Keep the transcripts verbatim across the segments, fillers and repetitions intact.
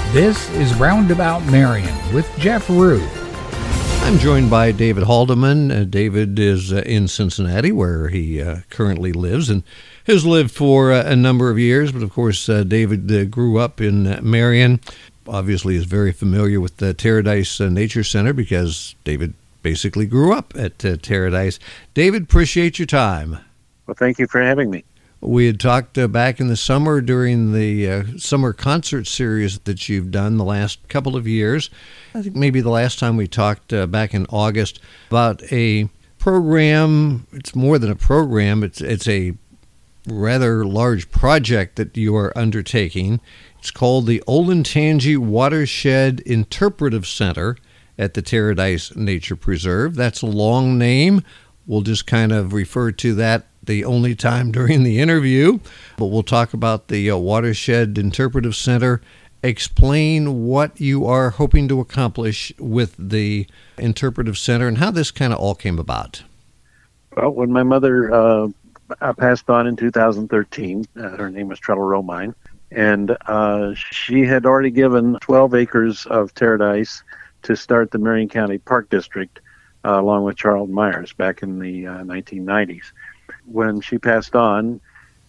This is Roundabout Marion with Jeff Ruth. I'm joined by David Haldeman. Uh, David is uh, in Cincinnati, where he uh, currently lives and has lived for uh, a number of years. But of course, uh, David uh, grew up in uh, Marion. Obviously, is very familiar with the Taradice uh, Nature Center because David basically grew up at uh, Taradice. David, appreciate your time. Well, thank you for having me. We had talked uh, back in the summer during the uh, summer concert series that you've done the last couple of years. I think maybe the last time we talked uh, back in August about a program. It's more than a program. It's it's a rather large project that you are undertaking. It's called the Olentangy Watershed Interpretive Center at the Taradice Nature Preserve. That's a long name. We'll just kind of refer to that the only time during the interview, but we'll talk about the uh, Watershed Interpretive Center. Explain what you are hoping to accomplish with the Interpretive Center and how this kind of all came about. Well, when my mother uh, passed on in two thousand thirteen, uh, her name was Trella Romine, and uh, she had already given twelve acres of Taradice to start the Marion County Park District, uh, along with Charlton Myers back in the uh, nineteen nineties. When she passed on,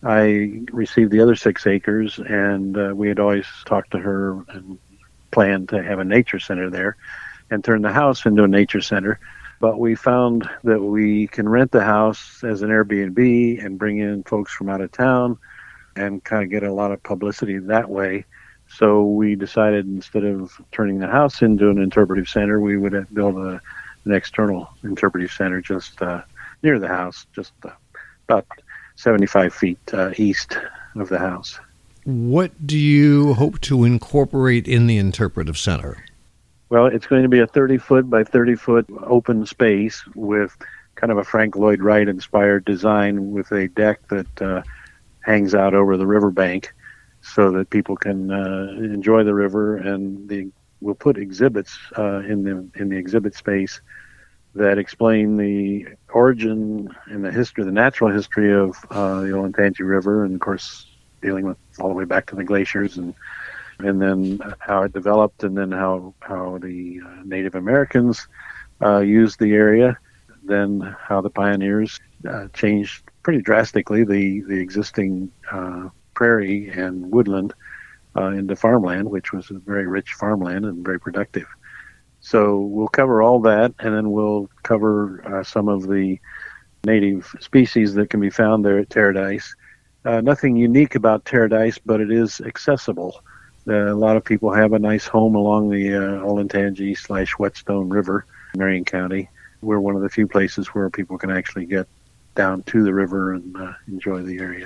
I received the other six acres, and uh, we had always talked to her and planned to have a nature center there and turn the house into a nature center. But we found that we can rent the house as an Airbnb and bring in folks from out of town and kind of get a lot of publicity that way. So we decided instead of turning the house into an interpretive center, we would build a, an external interpretive center just uh, near the house, just uh, about seventy-five feet uh, east of the house. What do you hope to incorporate in the Interpretive Center? Well, it's going to be a thirty-foot by thirty-foot open space with kind of a Frank Lloyd Wright-inspired design with a deck that uh, hangs out over the riverbank so that people can uh, enjoy the river. And the, we'll put exhibits uh, in the in the exhibit space that explain the origin and the history, the natural history of uh, the Olentangy River, and of course dealing with all the way back to the glaciers, and and then how it developed, and then how how the uh, Native Americans uh, used the area, then how the pioneers uh, changed pretty drastically the the existing uh, prairie and woodland uh, into farmland, which was a very rich farmland and very productive. So we'll cover all that, and then we'll cover uh, some of the native species that can be found there at Taradice. Uh, nothing unique about Taradice, but it is accessible. Uh, a lot of people have a nice home along the uh, Olentangy slash Whetstone River, Marion County. We're one of the few places where people can actually get down to the river and uh, enjoy the area.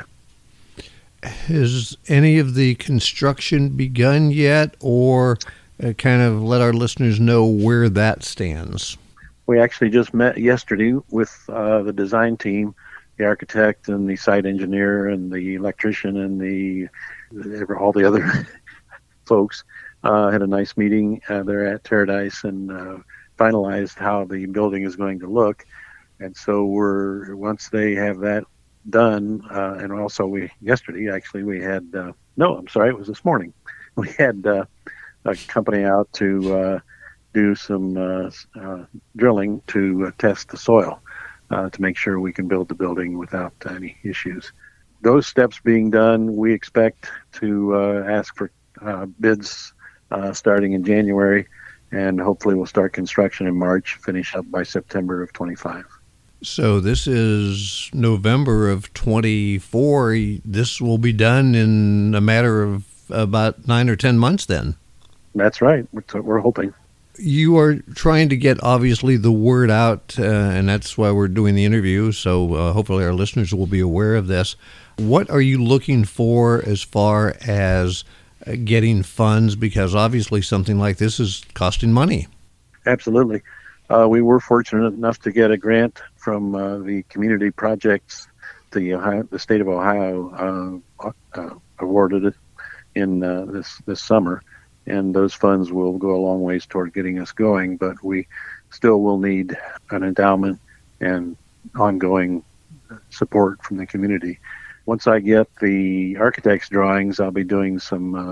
Has any of the construction begun yet, or Uh, kind of let our listeners know where that stands? We actually just met yesterday with uh, the design team, the architect and the site engineer and the electrician and the all the other folks. Uh, had a nice meeting uh, there at Taradice and uh, finalized how the building is going to look. And so we're once they have that done, uh, and also we yesterday actually we had uh, no, I'm sorry, it was this morning. We had uh, a company out to uh, do some uh, uh, drilling to uh, test the soil uh, to make sure we can build the building without any issues. Those steps being done, we expect to uh, ask for uh, bids uh, starting in January, and hopefully we'll start construction in March, finish up by September of twenty-five. So this is November of twenty-four. This will be done in a matter of about nine or ten months then. That's right. That's what we're hoping. You are trying to get, obviously, the word out, uh, and that's why we're doing the interview, so uh, hopefully our listeners will be aware of this. What are you looking for as far as uh, getting funds? Because obviously something like this is costing money. Absolutely. Uh, we were fortunate enough to get a grant from uh, the community projects the Ohio, the state of Ohio uh, uh, awarded it in uh, this, this summer. And those funds will go a long ways toward getting us going, but we still will need an endowment and ongoing support from the community. Once I get the architect's drawings, I'll be doing some uh,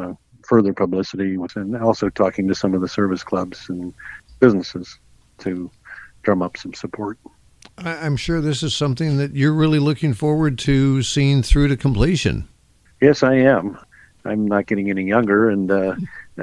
further publicity, and also talking to some of the service clubs and businesses to drum up some support. I'm sure this is something that you're really looking forward to seeing through to completion. Yes, I am. I'm not getting any younger, and uh,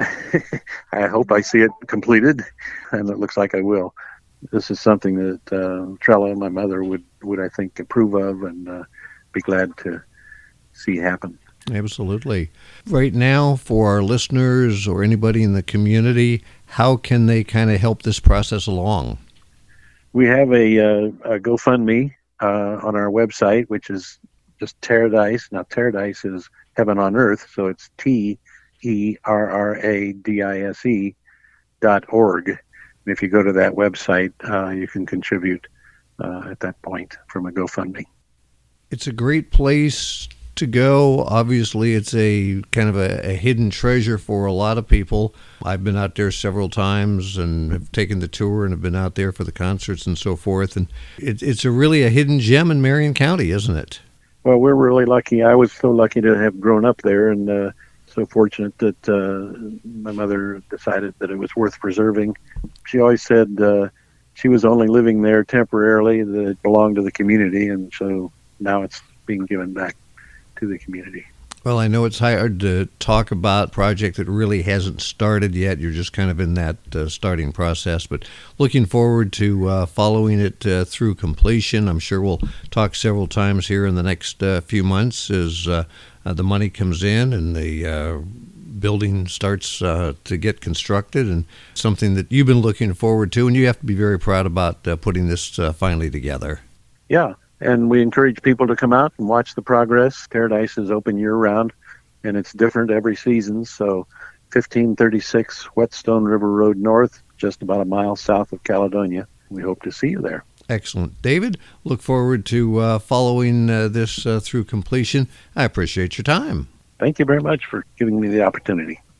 I hope I see it completed, and it looks like I will. This is something that uh, Trella, my mother, would, would I think approve of and uh, be glad to see happen. Absolutely. Right now, for our listeners or anybody in the community, how can they kind of help this process along? We have a, uh, a GoFundMe uh, on our website, which is just Terradice. Now, Terradice is heaven on earth, so it's T E R R A D I S E dot org. And if you go to that website, uh, you can contribute uh, at that point from a GoFundMe. It's a great place to go. Obviously, it's a kind of a, a hidden treasure for a lot of people. I've been out there several times and have taken the tour and have been out there for the concerts and so forth. And it, it's a really a hidden gem in Marion County, isn't it? Well, we're really lucky. I was so lucky to have grown up there, and uh, so fortunate that uh, my mother decided that it was worth preserving. She always said uh, she was only living there temporarily, that it belonged to the community, and so now it's being given back to the community. Well, I know it's hard to talk about a project that really hasn't started yet. You're just kind of in that uh, starting process, but looking forward to uh, following it uh, through completion. I'm sure we'll talk several times here in the next uh, few months as uh, uh, the money comes in and the uh, building starts uh, to get constructed, and something that you've been looking forward to, and you have to be very proud about uh, putting this uh, finally together. Yeah. And we encourage people to come out and watch the progress. Terradice is open year-round, and it's different every season. So fifteen thirty-six Whetstone River Road North, just about a mile south of Caledonia. We hope to see you there. Excellent. David, look forward to uh, following uh, this uh, through completion. I appreciate your time. Thank you very much for giving me the opportunity.